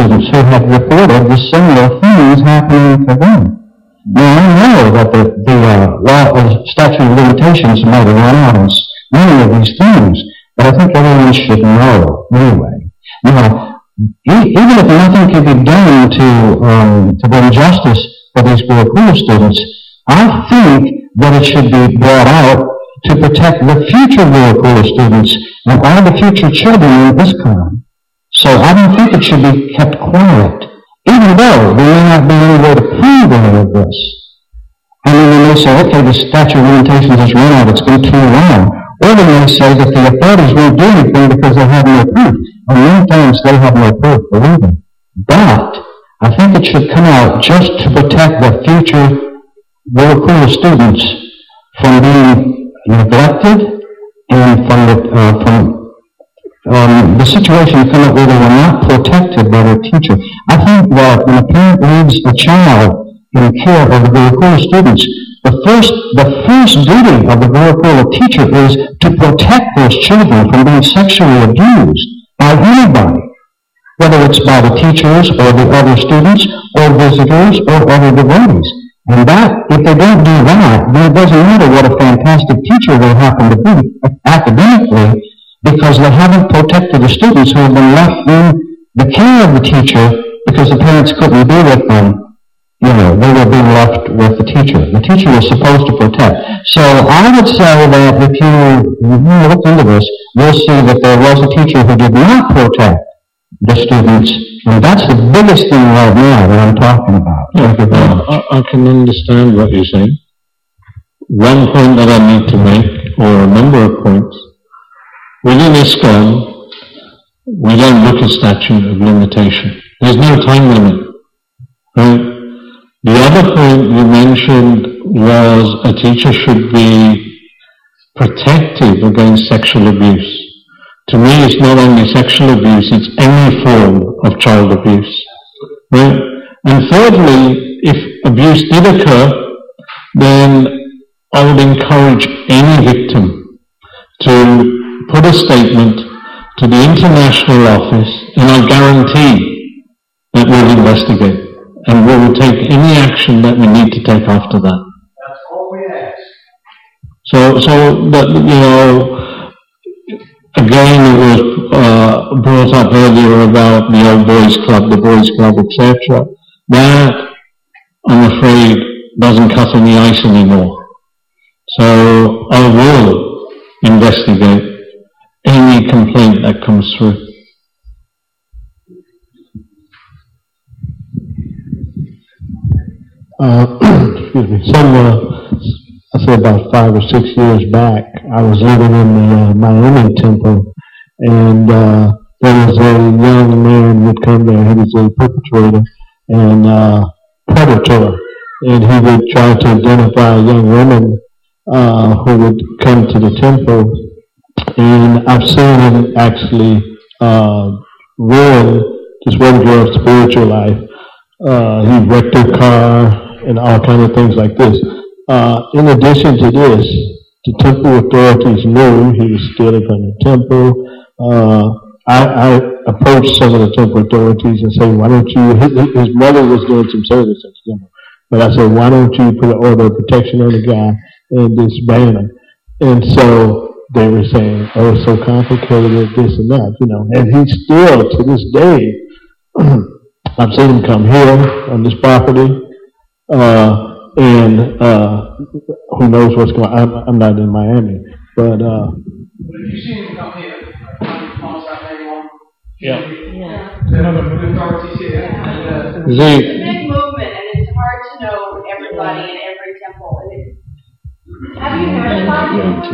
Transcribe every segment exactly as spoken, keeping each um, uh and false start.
students who had reported the similar things happening to them. Now, I know that the, the uh, law of statute of limitations might have run out on many of these things, but I think everyone should know anyway. Now, e- even if nothing can be done to um, to bring justice for these Gurukular students, I think that it should be brought out to protect the future Gurukula students and all the future children in this country. So I don't think it should be kept quiet, even though there may not be any way to prove any of this. I mean, they may say, okay, the statute of limitations has run out, it's been too long. Or they may say that the authorities won't do anything because they have no proof. And many times they have no proof, believe me. But I think it should come out just to protect the future Gurukula students from being neglected and from the, uh, from um, the situation come up where they were not protected by their teacher. I think that when a parent leaves a child in care of the Gurukula students, the first, the first duty of the Gurukula teacher is to protect those children from being sexually abused by anybody, whether it's by the teachers or the other students or visitors or other devotees. And that, if they don't do that, then it doesn't matter what a fantastic teacher they happen to be academically, because they haven't protected the students who have been left in the care of the teacher because the parents couldn't be with them. You know, they were being left with the teacher. The teacher was supposed to protect. So I would say that if you, if you look into this, you'll see that there was a teacher who did not protect the students. And that's the biggest thing right now that I'm talking about. Yeah, I, I can understand what you're saying. One point that I need to make, or a number of points, within ISKCON, we don't look at statute of limitation. There's no time limit. Right? The other point you mentioned was a teacher should be protective against sexual abuse. To me, it's not only sexual abuse, it's any form of child abuse. Right? And thirdly, if abuse did occur, then I would encourage any victim to put a statement to the international office, and I guarantee that we'll investigate. And we will take any action that we need to take after that. That's all we ask. So, so that, you know, again, it was uh, brought up earlier about the old boys club, the boys club, et cetera. That, I'm afraid, doesn't cut any ice anymore. So I will investigate any complaint that comes through. Uh, excuse me, some, uh, I say about five or six years back, I was living in the uh, Miami temple, and uh, there was a young man who would come there. He was a perpetrator and uh, predator, and he would try to identify young women uh, who would come to the temple, and I've seen him actually uh, ruin this one girl's spiritual life. Uh, he wrecked her car, and all kinds of things like this. Uh, in addition to this, the temple authorities knew he was stealing from the temple. Uh, I, I approached some of the temple authorities and said, why don't you, his, his mother was doing some service at the temple, but I said, why don't you put an order of protection on the guy and disband him? And so they were saying, oh, it's so complicated, this and that, you know. And he still, to this day, I've seen him come here on this property, uh, and uh, who knows what's going on. I'm, I'm not in Miami, but... Uh, But if you see him come here, on South eighty-one, Yeah. yeah. The authorities here, and, uh, See, It's a big movement, and it's hard to know everybody in every temple. And it, have you heard about it? Have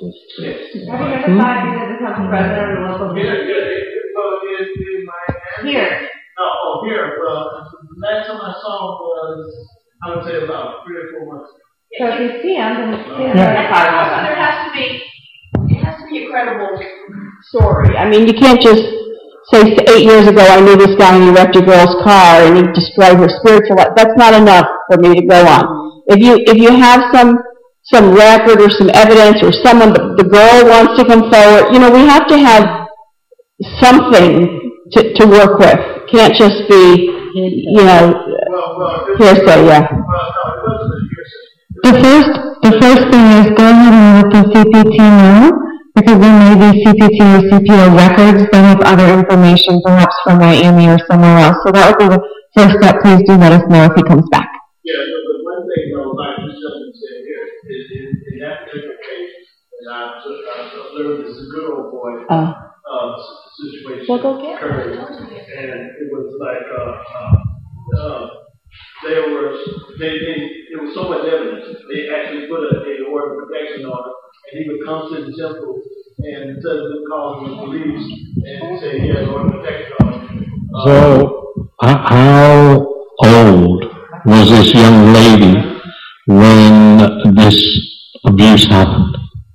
you heard about it as the temple president or the local? here, here, uh, here, here in Miami. Here. No, oh, here. Well, the last time I saw him was, I would say about three or four months ago. So if you see them, then see them. Yeah. Also, there has to be, it has to be a credible story. I mean, you can't just say eight years ago I knew this guy and he wrecked a girl's car and he destroyed her spiritual life. That's not enough for me to go on. If you if you have some some record or some evidence or someone, the, the girl wants to come forward, you know, we have to have something to, to work with. Can't just be, you know, Well, well, this- hearsay, yeah. Well, no, it wasn't a hearsay. The first, the first thing is go ahead and let the C P T know, because there may be C P T or C P O records that have other information, perhaps from Miami or somewhere else. So that would be the first step. Please do let us know if he comes back. Yeah, but, but one thing, though, like this gentleman said here, is in, in that particular case, and I've, I've observed this, a good old boy, Oh. uh, situation Well, go get it. occurred, and it was like, uh, uh, uh, they were, they, they, there was so much evidence, they actually put a, a order of protection on it, and he would come to the temple, and instead of them calling the police, and say, he has an order of protection on it. Uh, So, h- how old was this young lady when this abuse happened?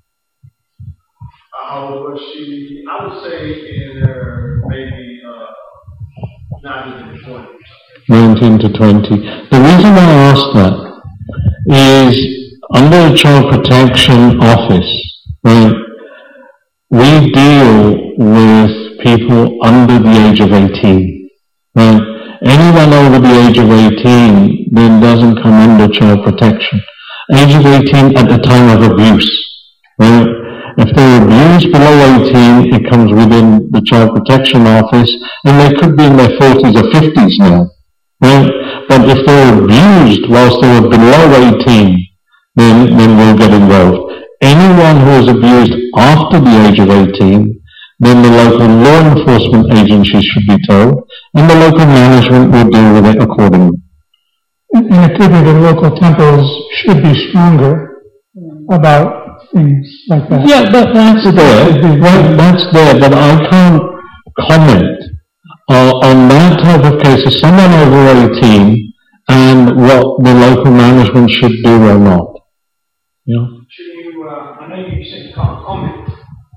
How old was she? I would say in her maybe uh, nineteen to twenty. nineteen to twenty. The reason I ask that is under the Child Protection Office, right, we deal with people under the age of eighteen, right? Anyone over the age of eighteen then doesn't come under child protection. Age of eighteen at the time of abuse, right? If they're abused below eighteen, it comes within the Child Protection Office, and they could be in their forties or fifties now, right? But if they're abused whilst they were below eighteen, then, then we'll get involved. Anyone who is abused after the age of eighteen, then the local law enforcement agencies should be told, and the local management will deal with it accordingly. And it could be the local temples should be stronger about things like that. Yeah, that, that's there, right, that's there, but I can't comment uh, on that type of case of someone over eighteen and what the local management should do or not. Yeah. Should you, uh, I know you said you can't comment,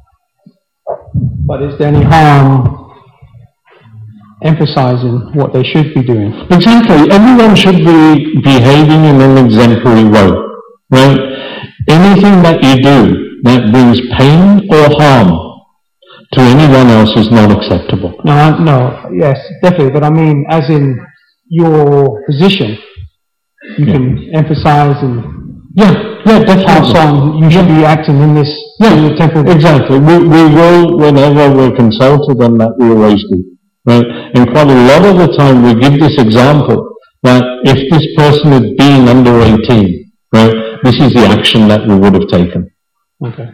But is there any harm emphasizing what they should be doing? Exactly. Everyone should be behaving in an exemplary way, right? Anything that you do that brings pain or harm to anyone else is not acceptable. No, I- no, yes, definitely, but I mean, as in your position, you can emphasize and Yeah, yeah, pass definitely. on, you should be acting in this, in the temple. Exactly. We, we will, whenever we're consulted on that, we always do, right? And quite a lot of the time we give this example that if this person had been under eighteen, right, this is the action that we would have taken. Okay.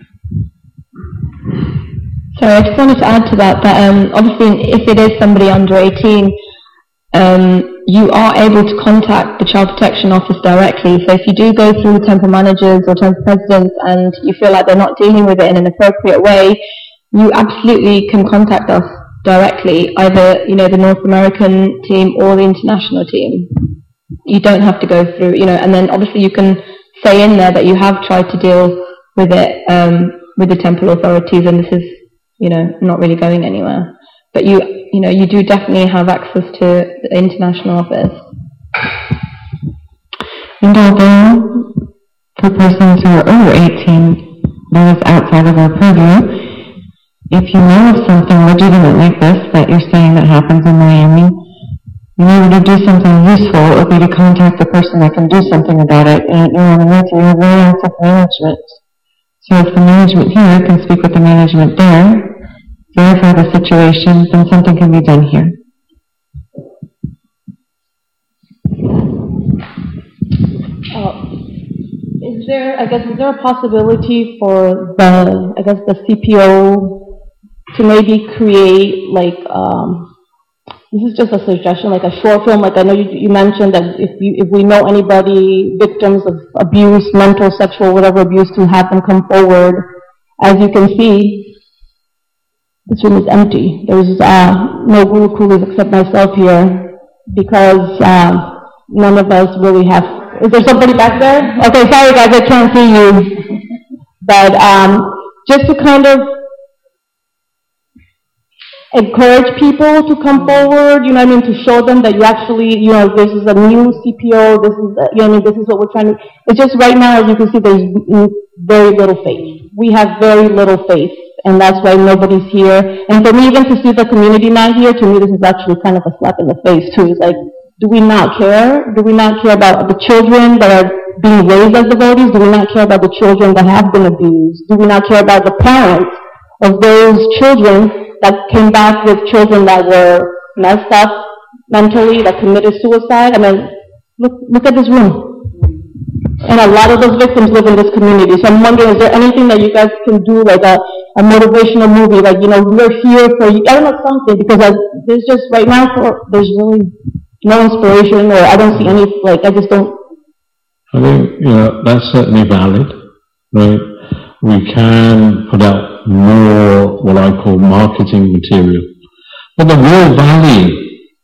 Sorry, I just wanted to add to that, that um, obviously if it is somebody under eighteen, um, you are able to contact the Child Protection Office directly. So if you do go through the temple managers or temple presidents and you feel like they're not dealing with it in an appropriate way, you absolutely can contact us directly, either, you know, the North American team or the international team. You don't have to go through, you know, and then obviously you can say in there that you have tried to deal with it um, with the temple authorities and this is, you know, not really going anywhere. But you, you know, you do definitely have access to the international office. And although for persons who are over eighteen, that is outside of our purview, if you know of something legitimate like this that you're saying that happens in Miami, in order to do something useful, it would be to contact the person that can do something about it. And you want to know, we have very active management. So if the management here can speak with the management there, verify the situation, then something can be done here. Uh, Is there, I guess, is there a possibility for the, I guess, the C P O to maybe create, like, um, this is just a suggestion, like a short film, like I know you, you mentioned that if you, if we know anybody, victims of abuse, mental, sexual, whatever abuse, to have them come forward. As you can see, this room is empty. There's, uh, no Guru Coolies except myself here, because, uh, none of us really have. Is there somebody back there? Okay, sorry guys, I can't see you. But um, just to kind of encourage people to come forward, you know what I mean, to show them that you actually, you know, this is a new C P O, this is, you know what I mean, this is what we're trying to, it's just right now, as you can see, there's very little faith. We have very little faith and that's why nobody's here. And for me, even to see the community not here, to me, this is actually kind of a slap in the face, too. It's like, do we not care? Do we not care about the children that are being raised as devotees? Do we not care about the children that have been abused? Do we not care about the parents of those children that came back with children that were messed up mentally, that committed suicide? I mean, look, look at this room. And a lot of those victims live in this community. So I'm wondering, is there anything that you guys can do, like a, a motivational movie, like, you know, we're here for you, I don't know, something, because I, there's just, right now, for, there's really no inspiration, or I don't see any, like, I just don't. I think, you know, that's certainly valid, right? We can put out more, what I call marketing material. But the real value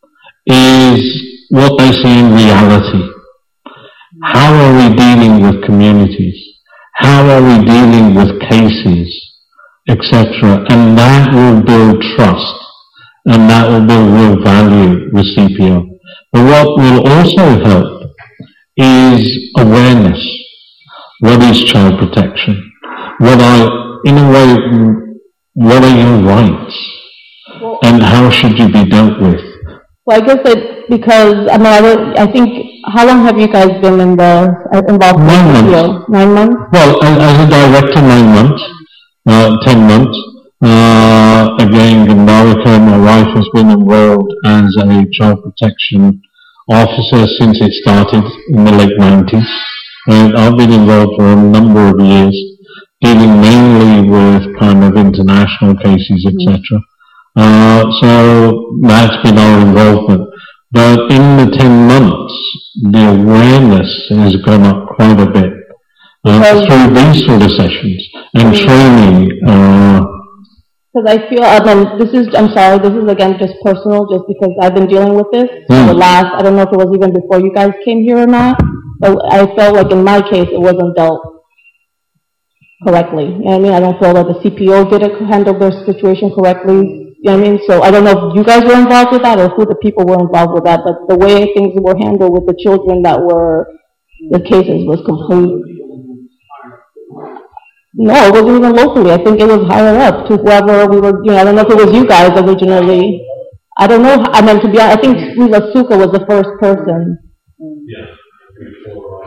is what they see in reality. How are we dealing with communities? How are we dealing with cases, et cetera? And that will build trust, and that will build real value with C P O. But what will also help is awareness. What is child protection? What are, in a way, what are your rights? Well, and how should you be dealt with? Well, I guess that because, I mean, I, don't, I think, how long have you guys been in the, uh, involved in Nine the months. field? Nine months? Well, as, as a director, nine months, uh, ten months. Uh, again, Gandharika, my wife, has been involved as a child protection officer since it started in the late nineties. And I've been involved for a number of years, dealing mainly with kind of international cases, et cetera. Uh, so that's been our involvement. But in the ten months, the awareness has gone up quite a bit uh, through these sort of sessions and training. Because uh, I feel, I mean, this is, I'm sorry, this is again just personal, just because I've been dealing with this mm. for the last, I don't know if it was even before you guys came here or not, but I felt like in my case it wasn't dealt correctly. You know what I mean? I don't feel that the C P O did it, handle their situation correctly. You know what I mean? So I don't know if you guys were involved with that or who the people were involved with that, but the way things were handled with the children that were, the cases was complete. No, it wasn't even locally. I think it was higher up to whoever we were, you know, I don't know if it was you guys originally. I don't know, I mean, to be honest, I think Srila Sukha was the first person. Yeah, before,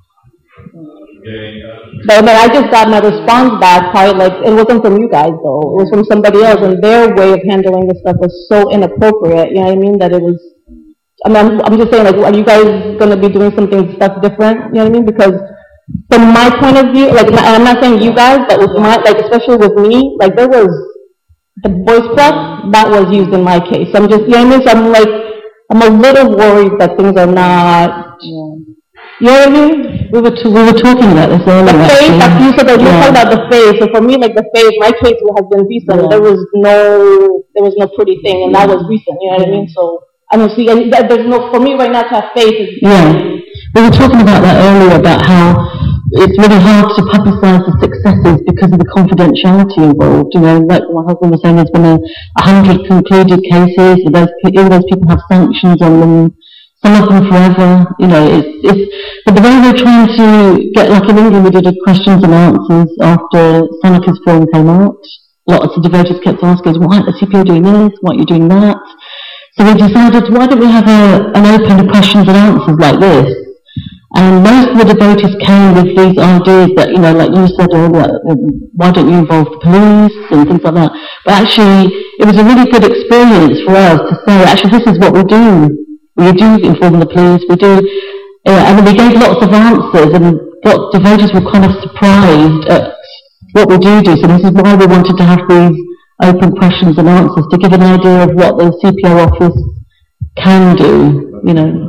But I mean, I just got my response back, probably like, it wasn't from you guys though, it was from somebody else, and their way of handling this stuff was so inappropriate, you know what I mean, that it was, I mean, I'm, I'm just saying, like, are you guys gonna be doing something stuff different, you know what I mean, because from my point of view, like, I'm not saying you guys, but with my, like, especially with me, like, there was, the voice press, that was used in my case, so I'm just, you know what I mean, so I'm like, I'm a little worried that things are not, you know what I mean? We were, t- we were talking about this earlier. The face, like you said, that you yeah. talking about the face. So for me, like the face, my case has been recent. Yeah. There was no, there was no pretty thing, and that was recent. You know what I mean? So I don't see. That, there's no for me right now to have faith. Is, yeah, we were talking about that earlier about how it's really hard to publicise the successes because of the confidentiality involved. You know, like my husband was saying, there's been a, a hundred concluded cases. Those all those people have sanctions on them. Some of them forever, you know, it's, it's, but the way we're trying to get, like in England we did a questions and answers after Sanaka's film came out. Lots of devotees kept asking us, why aren't the C P O doing this, why aren't you doing that? So we decided, why don't we have a, an open questions and answers like this? And most of the devotees came with these ideas that, you know, like you said earlier, why don't you involve the police and things like that. But actually, it was a really good experience for us to say, actually this is what we do. We do inform the police, we do, uh, I mean, we gave lots of answers, and got, devotees were kind of surprised at what we do do. So this is why we wanted to have these open questions and answers, to give an idea of what the C P O office can do, you know.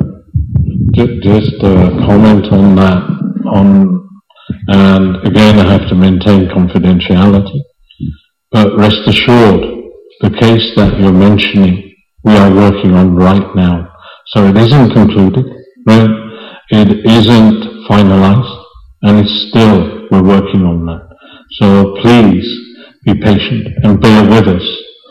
Just a comment on that, on, and again I have to maintain confidentiality, but rest assured, the case that you're mentioning, we are working on right now. So it isn't concluded, right? It isn't finalized, and it's still, we're working on that. So please be patient and bear with us.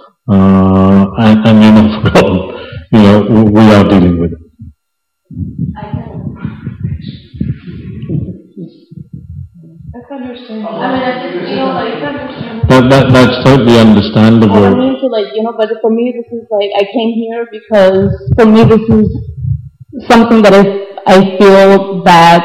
Uh, and, and you're not forgotten. You know, we are dealing with it. I understand. I mean, I just feel like, That, that, that's totally I understandable. don't mean to like, you know, but for me this is like, I came here because for me this is something that I, I feel that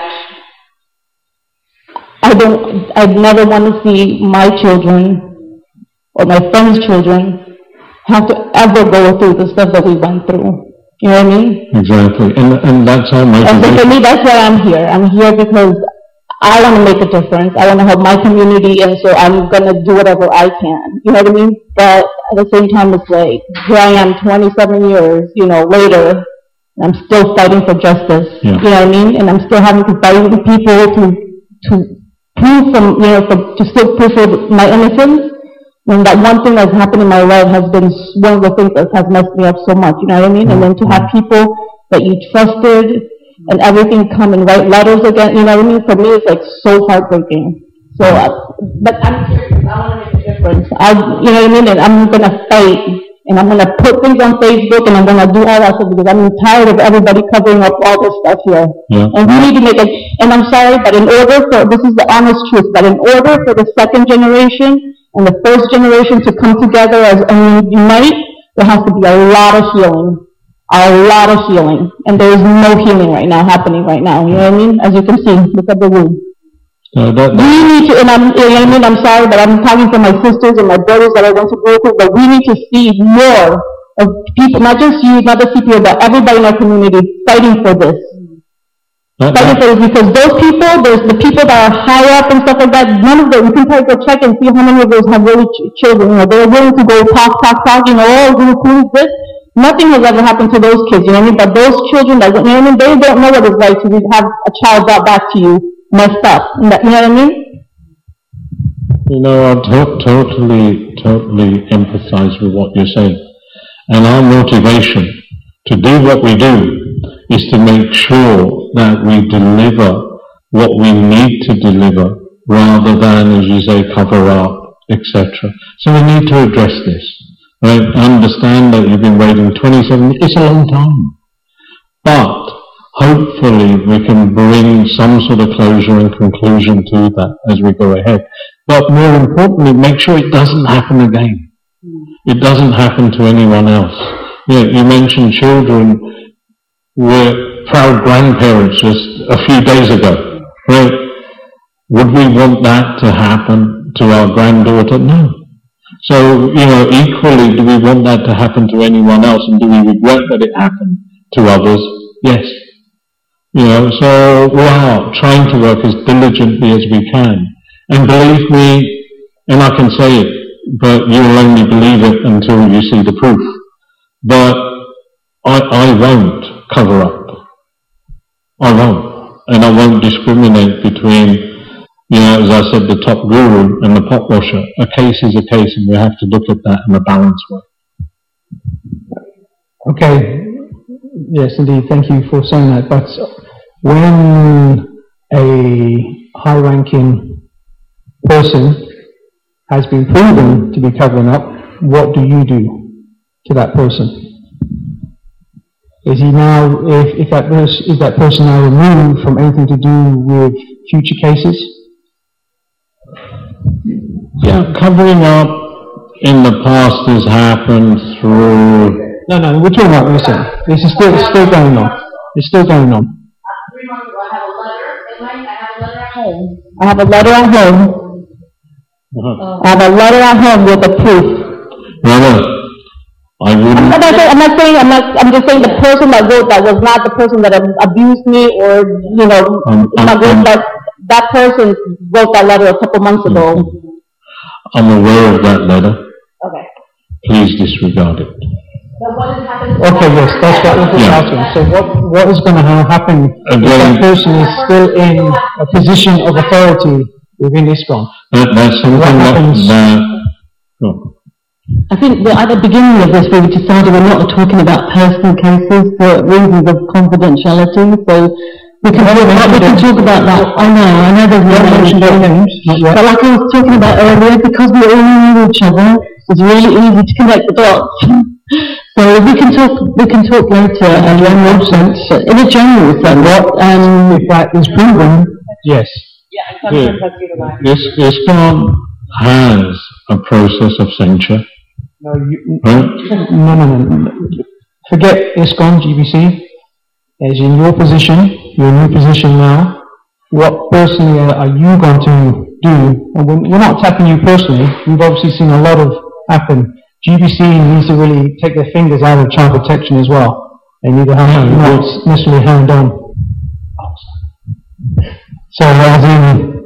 I don't, I'd never want to see my children or my friends' children have to ever go through the stuff that we went through. You know what I mean? Exactly. And, and that's our And so for motivation. me, that's why I'm here. I'm here because I want to make a difference. I want to help my community, and so I'm going to do whatever I can. You know what I mean? But at the same time, it's like, here I am twenty-seven years, you know, later, and I'm still fighting for justice. Yeah. You know what I mean? And I'm still having to fight with people to, to prove from, you know, for, to still prove for my innocence. And that one thing that's happened in my life has been one of the things that has messed me up so much, you know what I mean? And then to have people that you trusted and everything come and write letters again, you know what I mean? For me, it's like so heartbreaking. So, uh, but I'm serious, I want to make a difference. I, you know what I mean? And I'm going to fight, and I'm going to put things on Facebook, and I'm going to do all that stuff because I'm tired of everybody covering up all this stuff here. Yeah. And we need to make it, and I'm sorry, but in order for, this is the honest truth, but in order for the second generation and the first generation to come together as and unite, there has to be a lot of healing. A lot of healing. And there is no healing right now, happening right now. You know what I mean? As you can see, look at the room. So that, We need to, and I'm, you know what I mean? I'm sorry, but I'm talking for my sisters and my brothers that I went to go through, but we need to see more of people, not just you, not the C P O, but everybody in our community fighting for this. that, Fighting that, for this, because those people, there's the people that are high up and stuff like that, none of them, you can probably go check and see how many of those have really ch- children, you know, they're willing to go talk, talk, talk, you know, oh, who is this? Nothing has ever happened to those kids, you know what I mean? But those children that, you know what I mean, they don't know what it's like to have a child brought back to you messed up. You know what I mean? you know, I to- totally, totally empathize with what you're saying. And our motivation to do what we do is to make sure that we deliver what we need to deliver rather than, as you say, cover up, et cetera. So we need to address this. Right? Understand that you've been waiting twenty-seven years. It's a long time. But hopefully we can bring some sort of closure and conclusion to that as we go ahead. But more importantly, make sure it doesn't happen again. It doesn't happen to anyone else. You know, you mentioned children were proud grandparents just a few days ago. Right? Would we want that to happen to our granddaughter? No. So, you know, equally, do we want that to happen to anyone else, and do we regret that it happened to others? Yes. You know, so we are trying to work as diligently as we can. And believe me, and I can say it, but you'll only believe it until you see the proof. But I, I won't cover up. I won't. And I won't discriminate between, you know, as I said, the top guru and the pot washer. A case is a case, and we have to look at that in a balanced way. Okay, yes, indeed, thank you for saying that. But when a high-ranking person has been proven to be covering up, what do you do to that person? Is he now, if, if that person, is that person now removed from anything to do with future cases? Yeah, covering up in the past has happened through... No, no, we're talking about, listen, this is still, it's still going on. It's still going on. Three months ago, I have a letter, in my, I have a letter at home. I have a letter at home. Uh-huh. I have a letter at home with the proof. Brother, I I'm wouldn't... not, saying, I'm not saying, I'm not, I'm just saying the person that wrote that was not the person that abused me or, you know, Um, my um, group, um, but that person wrote that letter a couple months ago. I'm aware of that letter. Okay. Please disregard it. But what has happened? Okay, yes, that's what we're Yeah. asking. So what, what is going to happen if Again- that person is still in a position of authority within ISKCON? That, that's something What that... happens- that oh. I think that at the beginning of this, we decided we're not talking about personal cases for reasons of confidentiality, so we can, we can talk about that. I know, I know there's no mention of names, but like I was talking about earlier, because we all knew each other, it's really easy to connect the dots. So we can talk, we can talk later, in a general sense, in a general sense. What, Um, if that is proven, yes. Yeah, and sometimes that's utilized. Is- ISKCON has a process of censure, No, you, right? no, no, no, no. Forget ISKCON, G B C. As in your position, your new position now, what personally are are you going to do? And we're we're not tapping you personally. We've obviously seen a lot of happen. G B C needs to really take their fingers out of child protection as well. They need to have not necessarily hand on. So as in,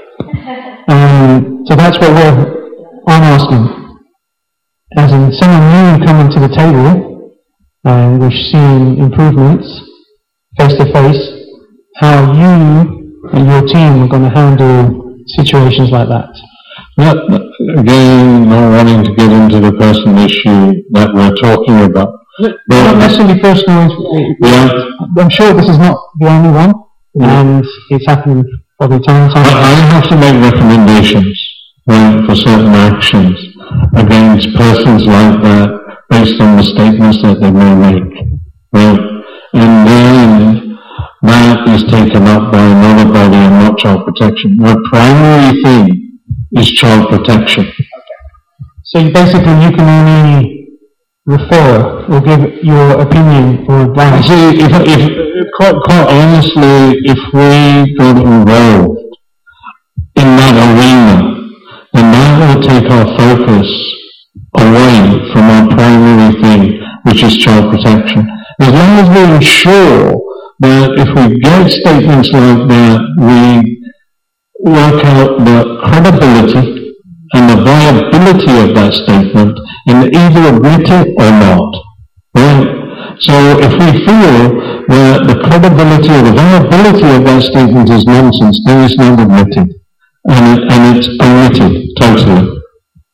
um, so that's what we're, I'm asking. As in someone new coming to the table, and we're seeing improvements face to face, how you and your team are going to handle situations like that. Not, again, not wanting to get into the personal issue that we're talking about. Not necessarily personal. Yeah. I'm sure this is not the only one, and it's happening probably time and time. I, I have to make recommendations, right, for certain actions against persons like that based on the statements that they may make, right? And then that is taken up by another body and not child protection. The primary thing is child protection. So you basically you can only refer or give your opinion or advice. See, if, if, quite, quite honestly, if we got involved in that arena, then that will take our focus away from our primary thing, which is child protection. As long as we ensure that if we get statements like that, we work out the credibility and the viability of that statement and either admit it or not. Right? So if we feel that the credibility or the viability of that statement is nonsense, then it's not admitted. And, it, and it's omitted totally.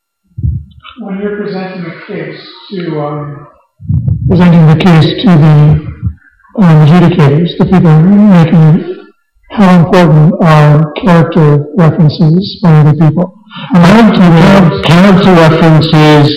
When you're presenting a case to, um, Presenting the case to the um, adjudicators, the people making, how important are character references by other people? Character, character references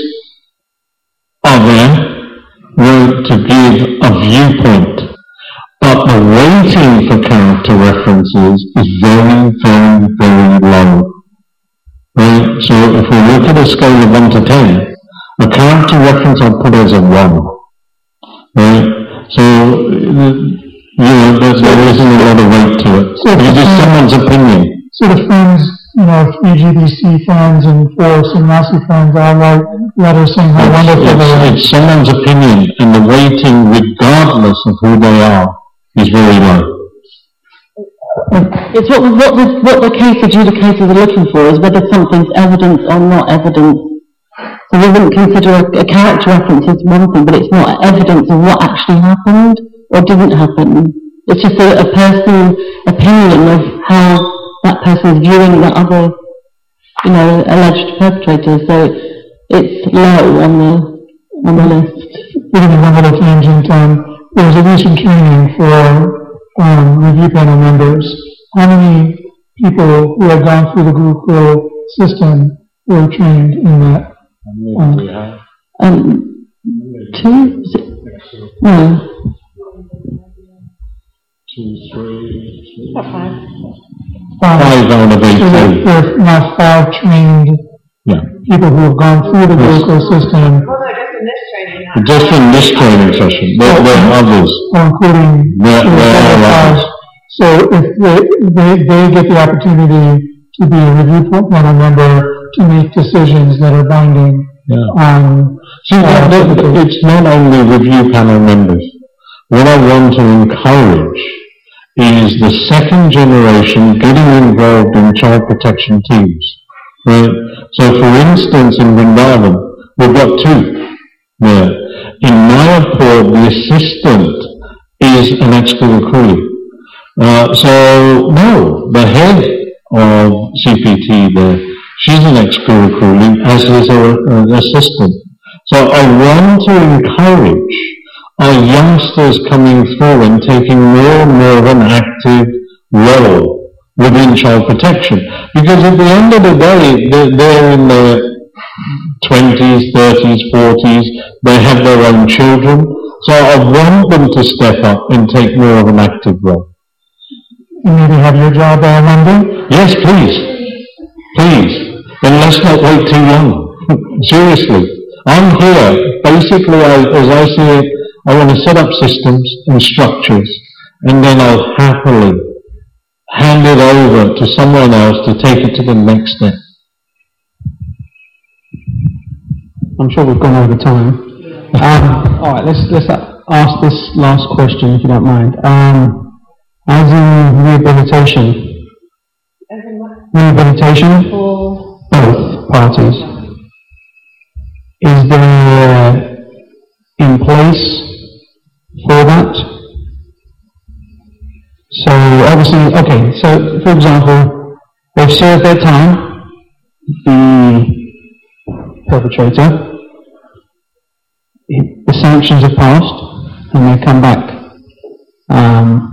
are there right, to give a viewpoint, but the weighting for character references is very, very, very low. Right? So if we look at a scale of one to ten, a character reference I'll put as a one. Right? So, you know, there, there isn't a lot of weight to it. So it's just someone's opinion. So the friends, you know, three G B C fans and four Sanasi fans all write letters saying how wonderful it's, they are. it's someone's opinion, and the weighting, regardless of who they are, is very low. It's what, what, the, what the case adjudicators are looking for is whether something's evidence or not evidence. So we wouldn't consider a, a character reference as one thing, but it's not evidence of what actually happened or didn't happen. It's just a, a personal opinion of how that person is viewing the other, you know, alleged perpetrator. So it's low on the on the list. We're going to run out of tangent. Um, there was a recent training for um, review panel members. How many people who had gone through the Gurukul system were trained in that? Um, um, two? Is it? No. Two, three, About five. Five. five out of So there eighteen. there are now five trained Yeah. people who have gone through the Gurukul system, Well, I guess in this training, not. Just in this training session, there, there are others. including There, the there other are five. others. So if they, they, they get the opportunity to be a review panel member to make decisions that are binding Yeah. on. See, uh, that, that, it's not only review panel members. What I want to encourage is the second generation getting involved in child protection teams. Right? So for instance, in Vrindavan, we've got two there. In Mayapur, the assistant is an ex-Gurukuli. Uh, so, no, the head of C P T there, she's an ex-Gurukuli, as is her uh, assistant. So I want to encourage our youngsters coming through and taking more and more of an active role within child protection. Because at the end of the day, they're, they're in their twenties, thirties, forties, they have their own children. So I want them to step up and take more of an active role. And maybe have your job on Monday, Yes, please. Please. Then let's not wait too long. Seriously. I'm here, basically, I, as I see it, I want to set up systems and structures, and then I'll happily hand it over to someone else to take it to the next step. I'm sure we've gone over time. Um, all right, let's let's ask this last question, if you don't mind. Um, as in rehabilitation, rehabilitation, both parties. Is there in place for that? So obviously, okay. So for example, they've served their time. The perpetrator. The sanctions are passed, and they come back. Um,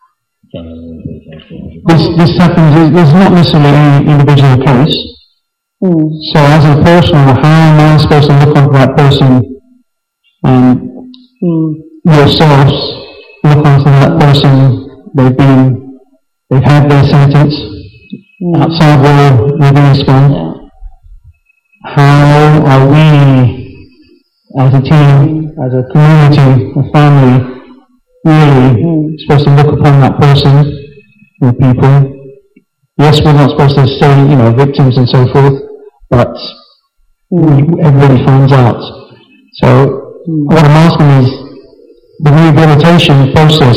this this happens. There's not necessarily any individual case. Mm. So, as a personal, how am I supposed to look after that person, and mm. yourselves look after that person? They've been, they've had their sentence mm. outside world within ISKCON. Yeah. How are we, as a team, as a community, a family, really mm. supposed to look upon that person or people? Yes, we're not supposed to say, you know, victims and so forth, but mm. everybody finds out. So mm. what I'm asking is, the rehabilitation process.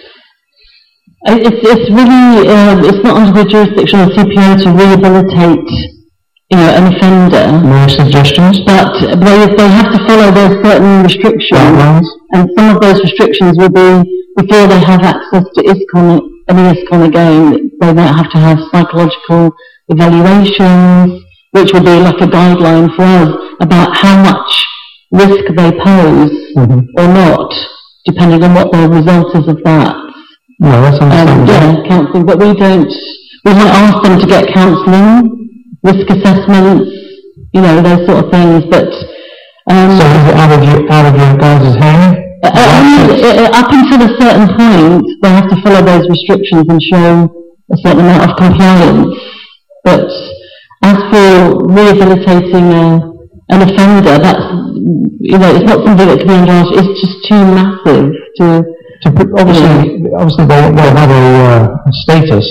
It's, it's really, uh, it's not under the jurisdiction of C P O to rehabilitate, you know, an offender. No suggestions? But they, they have to follow those certain restrictions. Guidelines. And some of those restrictions will be, before they have access to ISKCON, any ISKCON again, they might have to have psychological evaluations, which will be like a guideline for us about how much risk they pose mm-hmm. or not, depending on what the result is of that. No, that's understandable. Um, yeah, counselling, but we don't, we might ask them to get counselling, risk assessments, you know, those sort of things, but... Um, so is it out of your, out of your guys' hand? Uh, uh, up until a certain point, they have to follow those restrictions and show a certain amount of compliance. But as for rehabilitating a, an offender, that's, you know, it's not something that can be underwritten. It's just too massive to... to put, obviously, yeah. obviously they, they'll have a, uh, a status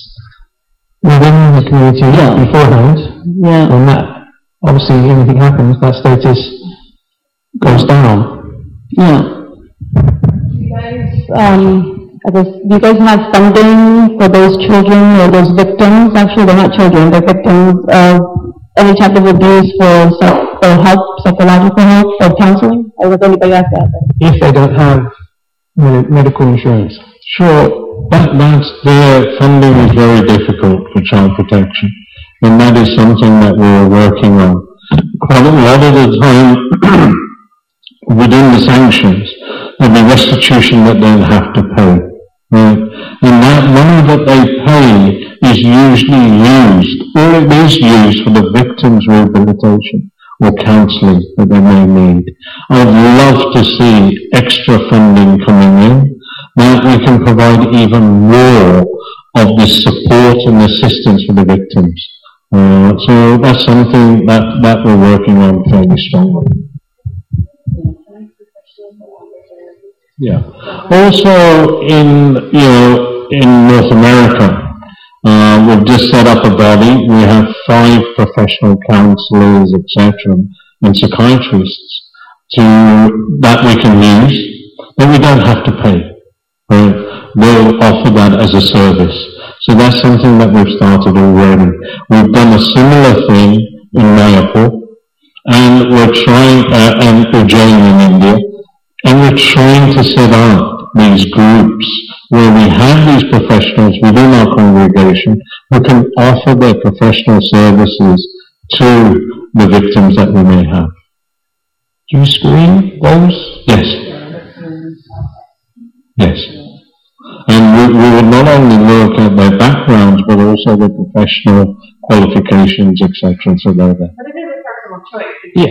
within the community yeah. beforehand. Yeah. When that, obviously, anything happens, that status goes down. Yeah. You guys, um, I guess, do you guys have funding for those children or those victims? Actually, they're not children, they're victims of any type of abuse for, psych- for help, psychological help, or counseling? Or does anybody have that? If they don't have med- medical insurance. Sure, that, that's, their funding is very difficult for child protection, and that is something that we're working on. Quite a lot of the time, within the sanctions, there'll be restitution that they'll have to pay, right? And that money that they pay is usually used, or it is used for the victim's rehabilitation or counselling that they may need. I'd love to see extra funding coming in, that we can provide even more of this support and assistance for the victims. Uh, so that's something that, that we're working on fairly strongly. Yeah. Also, in you know, in North America, uh, we've just set up a body. We have five professional counsellors, et cetera, and psychiatrists to that we can use, but we don't have to pay. Right? We'll offer that as a service. So that's something that we've started already. We've done a similar thing in Mayapur, and we're trying, uh, and Ujjain in India. And we're trying to set up these groups where we have these professionals within our congregation who can offer their professional services to the victims that we may have. Do you screen those? Yes. Yes. And we, we would not only look at their backgrounds, but also their professional qualifications, et cetera. So they're there. But it is a personal choice. Yeah.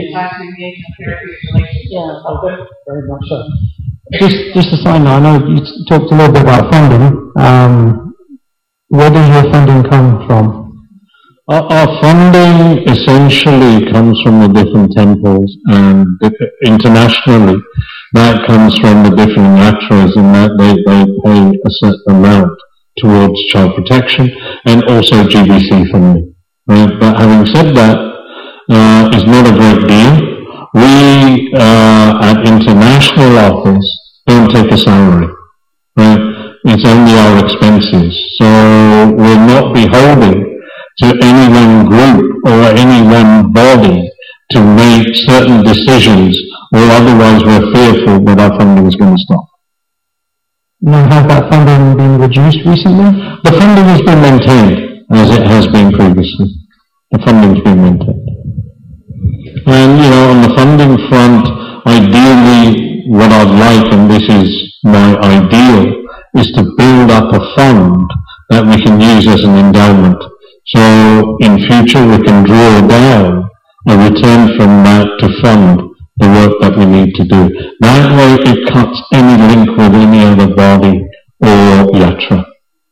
Yeah. Very much so. Just, just a side note, I know you talked a little bit about funding. Um, where does your funding come from? Our, our funding essentially comes from the different temples, and internationally that comes from the different yatras, and that they, they pay a certain amount towards child protection and also G B C funding. Right? But having said that, uh, it's not a great deal. We uh, at international office don't take a salary. Right? It's only our expenses, so we're not beholden to any one group or any one body to make certain decisions, or otherwise we're fearful that our funding is going to stop. Now, has that funding been reduced recently? The funding has been maintained as it has been previously. The funding's been maintained. And, you know, on the funding front, ideally what I'd like, and this is my ideal, is to build up a fund that we can use as an endowment. So in future we can draw down a return from that to fund the work that we need to do. That way it cuts any link with any other body or yatra.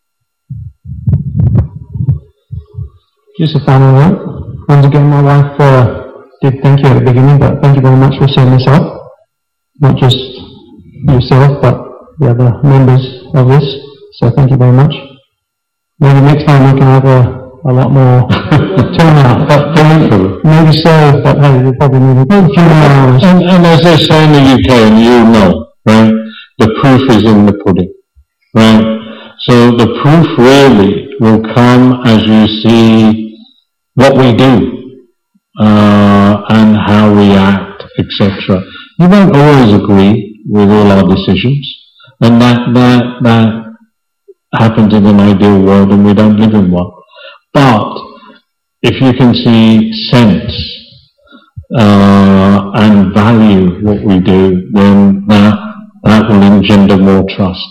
Just a final note. Once again, my wife uh, did thank you at the beginning, but thank you very much for setting this up. Not just yourself, but the other members of this. So thank you very much. Maybe next time we can have a a lot more turnout, but uh, maybe so, but hey, we'll probably need a few more hours. And, and as they say in the U K, and you know, right, the proof is in the pudding, right? So the proof really will come as you see what we do, uh, and how we act, et cetera. You won't always agree with all our decisions, and that, that, that happens in an ideal world, and we don't live in one. But if you can see sense uh, and value what we do, then that, that will engender more trust.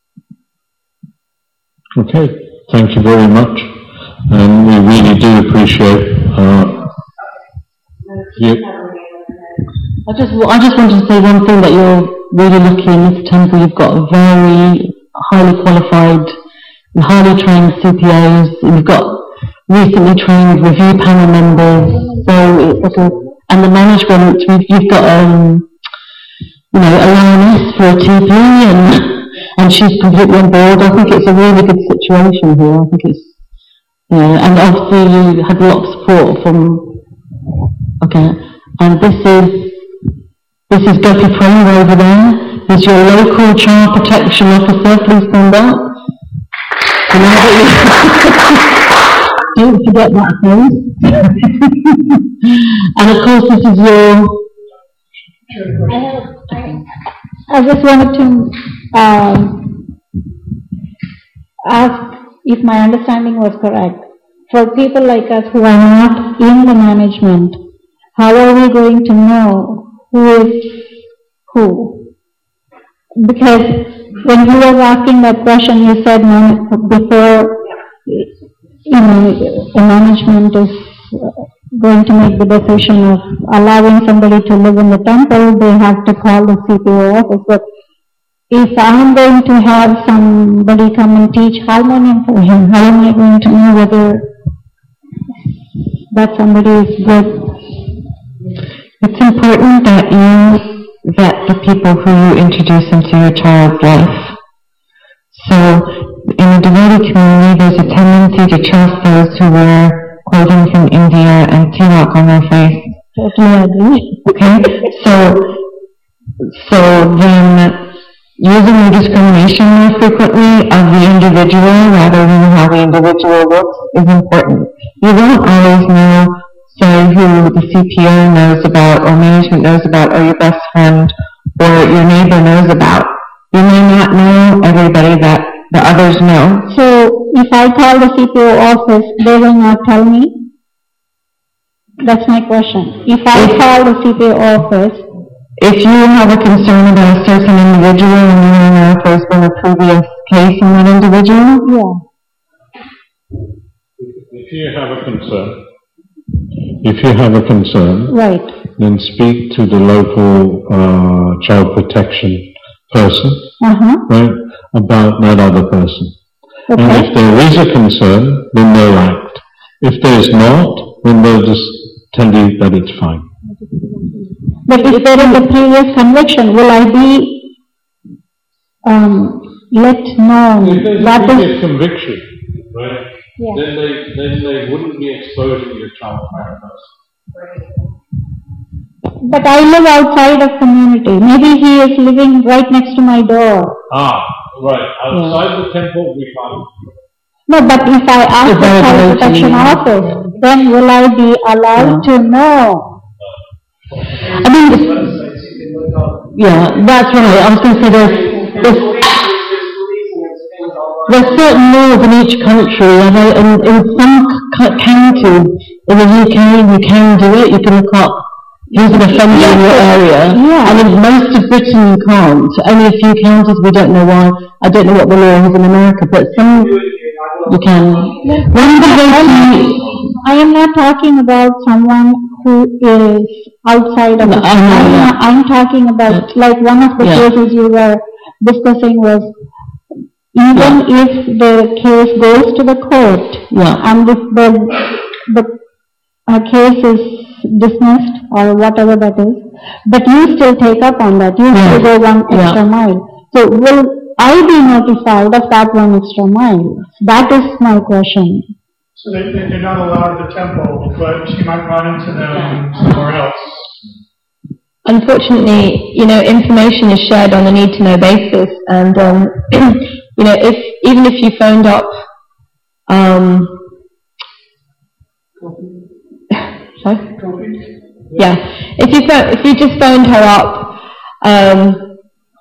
Okay, thank you very much, and we really do appreciate uh, you. I just, I just wanted to say one thing, that you're really lucky in this temple. You've got a very highly qualified and highly trained C P As, and you've got recently trained review panel members, so it's like a, and the management, we've, you've got, um, you know, a lioness for a T P, and, and she's completely on board. I think it's a really good situation here. I think it's, you know, and obviously you had a lot of support from, okay, and this is, this is Gopi Prem over there. He's your local child protection officer. Please stand up. And now that you don't forget that face. And of course this is your... I, have, I, I just wanted to um, ask if my understanding was correct. For people like us who are not in the management, how are we going to know who is who? Because when you were asking that question, you said man, before, you know, the management is going to make the decision of allowing somebody to live in the temple, they have to call the C P O office. But if I'm going to have somebody come and teach harmonium for him, how am I going to know whether that somebody is good? It's important that you vet the people who you introduce into your child's life. So, in the devotee community, there's a tendency to trust those who wear clothing from India and tilak on their face. Totally agree. Okay? So, so then, using the discrimination more frequently of the individual rather than how the individual looks is important. You won't always know, say, who the C P O knows about, or management knows about, or your best friend, or your neighbor knows about. You may not know everybody that the others know. So, if I call the C P O office, they will not tell me? That's my question. If I if, call the C P O office, if you have a concern about a certain individual and you don't know if there's been a previous case in that individual? Yeah. If you have a concern, if you have a concern, right, then speak to the local uh, child protection person, uh-huh. right, about that other person. And Okay. if there is a concern, then they'll act. If there's not, then they'll just tell you that it's fine. But if there is a previous conviction, will I be, um, let known If there's that a is, previous conviction, right, Yeah. then they, then they wouldn't be exposing your child to paradise. but I live outside of community. Maybe he is living right next to my door. Ah, right, outside the temple we can't. No, but if I ask the child protection office, then will I be allowed to know? I mean, yeah, that's right. I was going to say there's, there's, there's certain laws in each country, and in, in some c- counties in the U K you can do it. You can look up who's an offender in your area, Yeah. and in most of Britain you can't. Only a few counties, we don't know why. I don't know what the law is in America, but some you can. One of the ways I am not talking about someone who is outside of No, the I know I'm, that. I'm talking about, like, one of the Yeah. cases you were discussing was, even if the case goes to the court, Yeah. and if the, the uh, case is dismissed, or whatever that is, but you still take up on that, you Yeah. still go one Yeah. extra mile. So will I be notified of that one extra mile? That is my question. So they, they- they're not allowed at the temple, but she might run into them somewhere else. Unfortunately, you know, information is shared on a need-to-know basis, and um, you know, if even if you phoned up, um, sorry? Yeah, if you pho- if you just phoned her up, um,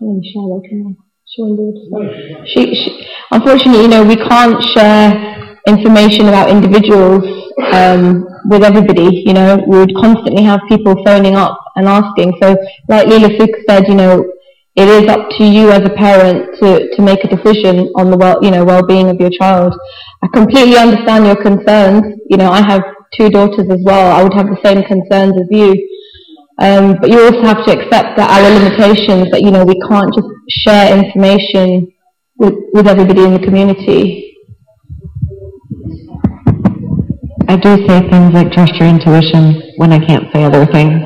she, she, unfortunately, you know, we can't share information about individuals um, with everybody. You know, we would constantly have people phoning up and asking. So, like Leela Suk said, you know, it is up to you as a parent to, to make a decision on the well, you know, well-being of your child. I completely understand your concerns. You know, I have two daughters as well. I would have the same concerns as you. Um, but you also have to accept that our limitations, that, you know, we can't just share information with, with everybody in the community. I do say things like trust your intuition when I can't say other things.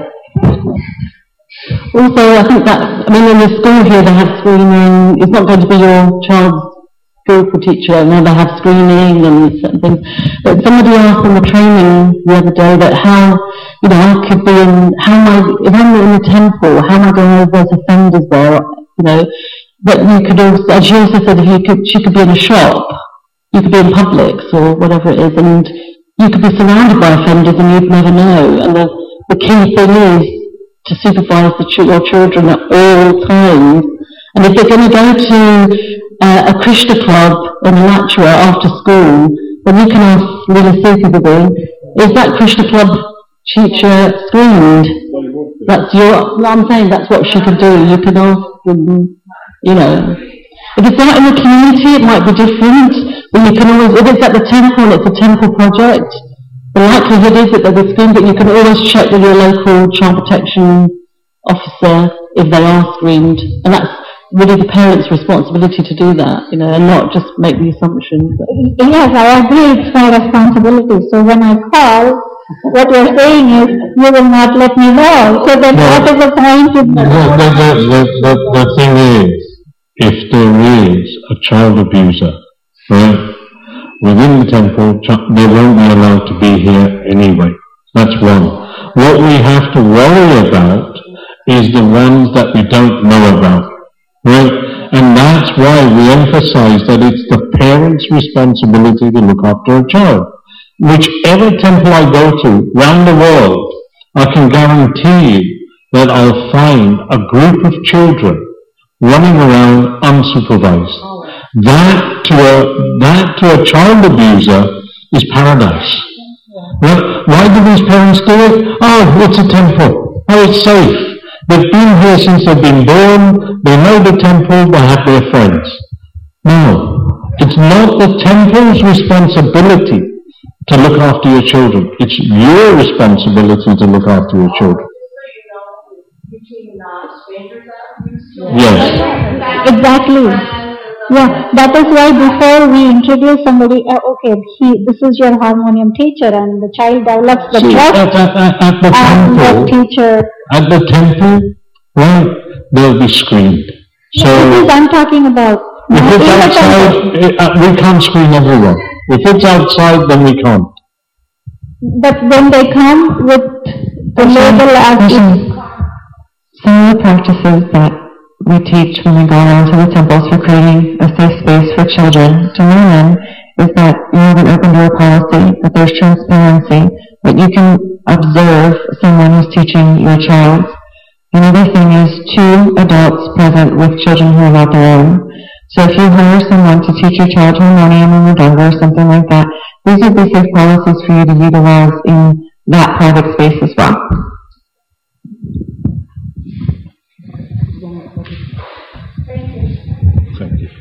Also, I think that, I mean, in the school here they have screening. It's not going to be your child's skillful teacher, and they have screening and certain things. But somebody asked in the training the other day that how, you know, I could be in, how am I, if I'm in the temple, how am I going to know there's offenders there, you know? But you could also, as you also said, if you could, she could be in a shop, you could be in Publix or whatever it is, and you could be surrounded by offenders and you'd never know. And the, the key thing is to supervise the ch- your children at all times. And if they're going to go to uh, a Krishna club in Alachua after school, then you can ask Leela Suk, is that Krishna club teacher screened? That's your, no, I'm saying that's what she could do. You can ask them, you know. If it's out in the community, it might be different, but you can always, if it's at the temple and it's a temple project, the likelihood is that they'll be screened, but you can always check with your local child protection officer if they are screened. And that's really the parent's responsibility to do that, you know, and not just make the assumption. But Yes, I agree, it's my responsibility. So when I call, what you're saying is, you will not let me know. So then No. what is the point? The, the, the, the, the, the thing is, if there is a child abuser, right, within the temple, ch- they won't be allowed to be here anyway. That's one. What we have to worry about is the ones that we don't know about, right? And that's why we emphasize that it's the parent's responsibility to look after a child. Whichever temple I go to round the world, I can guarantee you that I'll find a group of children running around unsupervised. That to a that to a child abuser is paradise. Right? Why do these parents do it? Oh, it's a temple. Oh, it's safe. They've been here since they've been born. They know the temple. They have their friends. No, it's not the temple's responsibility to look after your children. It's your responsibility to look after your children. Yes. Exactly. Yeah, that is why before we introduce somebody, uh, okay, he, this is your harmonium teacher, and the child develops the See, trust at, at, at, at the and the temple, teacher. at the temple, right, they'll be screened. So, This is I'm talking about. if not it's in the outside, temple. eh, uh, we can't screen everyone. If it's outside, then we can't. But when they come with the label as if, Some of the practices that we teach when we go around to the temples for creating a safe space for children to learn in is that you have an open door policy, that there's transparency, that you can observe someone who's teaching your child. Another thing is two adults present with children who are not their own. So if you hire someone to teach your child harmonium when you're younger or something like that, these would be safe policies for you to utilize in that private space as well. Thank you.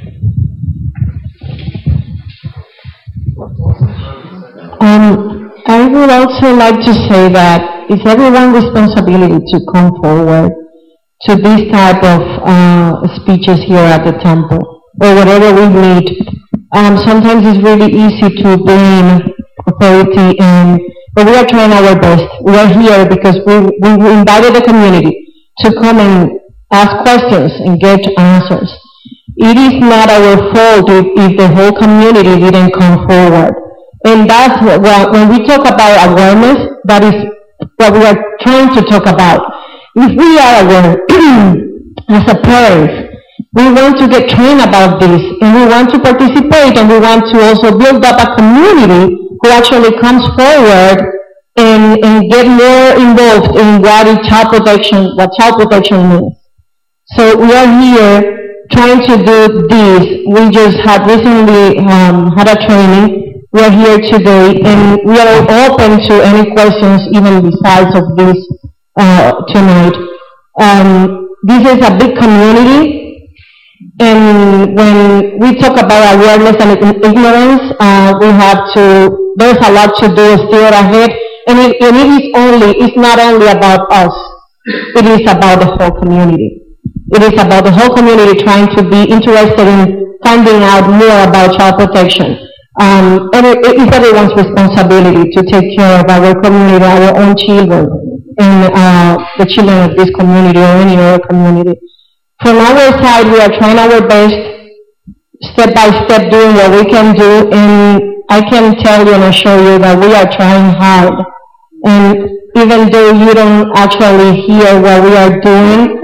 Um, I would also like to say that it's everyone's responsibility to come forward to this type of uh, speeches here at the temple, or whatever we need. Um, sometimes it's really easy to blame authority, and but we are trying our best. We are here because we, we invited the community to come and ask questions and get answers. It is not our fault if, if the whole community didn't come forward. And that's what, when we talk about awareness, that is what we are trying to talk about. If we are aware, as a parent, we want to get trained about this, and we want to participate, and we want to also build up a community who actually comes forward and, and get more involved in what is child protection, what child protection means. So we are here trying to do this. We just had recently um, had a training. We are here today, and we are open to any questions, even besides of this uh, tonight. Um, this is a big community, and when we talk about awareness and ignorance, uh, we have to, there's a lot to do still ahead, and it, and it is only, it's not only about us, it is about the whole community. It is about the whole community trying to be interested in finding out more about child protection. Um, and it, it is everyone's responsibility to take care of our community, our own children, and uh, the children of this community or any other community. From our side, we are trying our best, step by step, doing what we can do, and I can tell you and assure you that we are trying hard. And even though you don't actually hear what we are doing,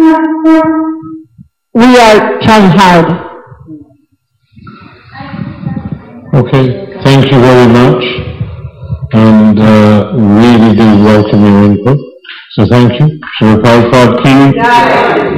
we are trying hard. Okay, thank you very much, and uh, really do welcome your input. So thank you. Shri Prabhupada Ki.